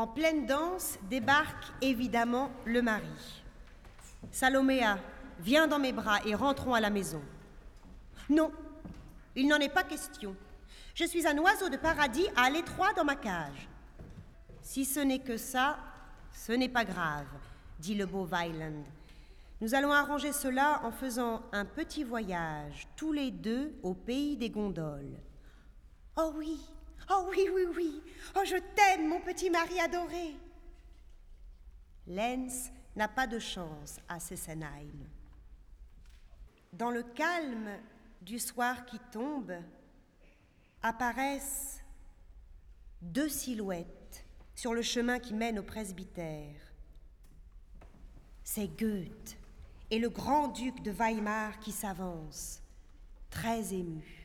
En pleine danse débarque évidemment le mari. « Saloméa, viens dans mes bras et rentrons à la maison. » Non, il n'en est pas question. Je suis un oiseau de paradis à l'étroit dans ma cage. Si ce n'est que ça, ce n'est pas grave, dit le beau Weiland. Nous allons arranger cela en faisant un petit voyage, tous les deux, au pays des gondoles. Oh oui, oh oui, oui, oui, oh je t'aime, mon petit mari adoré. Lenz n'a pas de chance à Sesenheim. Dans le calme du soir qui tombe, apparaissent deux silhouettes sur le chemin qui mène au presbytère. C'est Goethe et le grand-duc de Weimar qui s'avance, très ému.